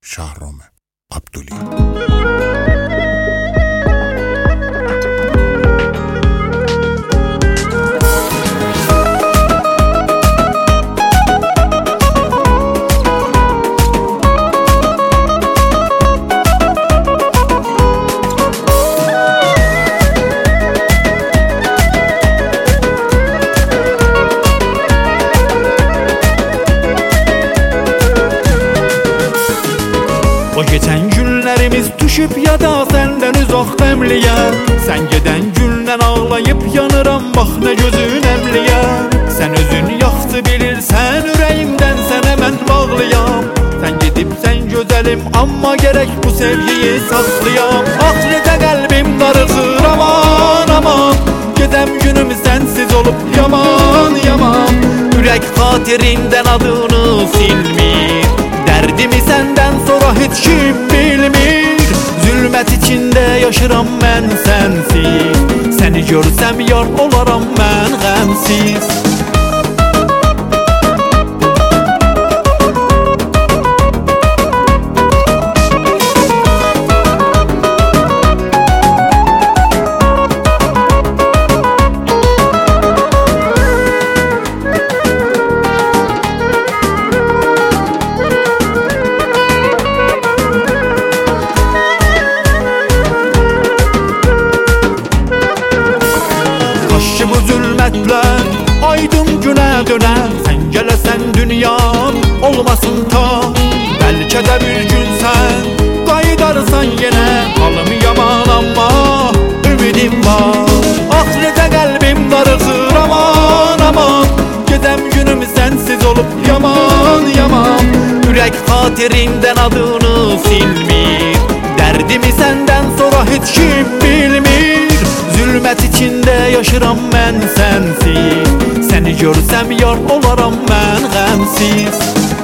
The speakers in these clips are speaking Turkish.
Şahrome Abduli. O geçen günlerimiz düşüp ya da senden uzak qəmliyə. Sen geden gündən ağlayıp yanıram, bax ne gözün əmliyə. Sen özün yaxşı bilirsən, ürəyimdən sənə mən bağlıyam. Sen gidip sen gözəlim, amma gerek bu sevgiyi saxlayam. Axlıca qəlbim darıxır, aman aman. Gedəm günüm sensiz olup yaman yaman. Ürək xatirimdən adını silmir, derdimi senden sonra hiç kim bilmir. Zulmet içinde yaşıram ben sensiz. Seni görsem yar olaram ben gamsiz. Bu zulmetler aydın güne döne. Sen gelesen dünyam olmasın ta. Belki de bir gün sen kaydarsan yine. Halım yaman ama ümidim var. Ahirete kalbim darıxır, aman aman. Gedem günüm sensiz olup yaman yaman. Ürək xatirimdən adını silmir, derdimi senden sonra hiç kim bilmir. Zulmet içinde yaşıram ben sensiz. Seni görsem yar olaram ben gamsiz.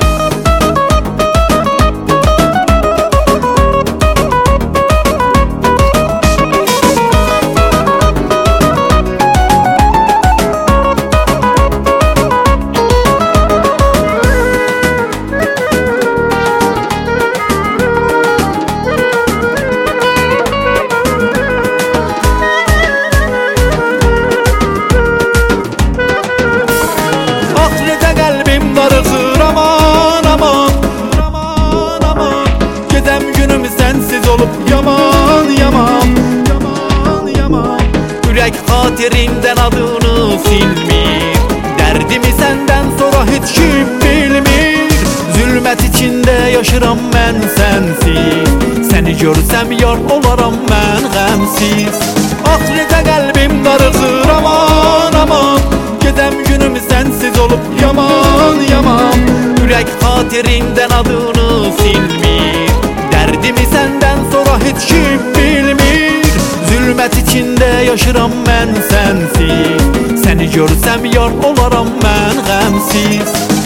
Darıxır, aman aman aman aman. Gedəm günüm sensiz olup yaman yaman yaman yaman. Ürək xatirimdən adını silmir, derdimi senden sonra hiç kim bilmir. Zulmet içinde yaşıram ben sensiz. Seni görsem yar olaram ben gamsiz. Ahirete kalbim darıxır, aman aman. Gedəm günüm sensiz olup yaman yaman. Ürək xatirimdən adını silmir, derdimi senden sonra hiç kim bilmir. Zulmet içinde yaşıram ben sensiz. Seni görsem yar olaram ben gamsiz.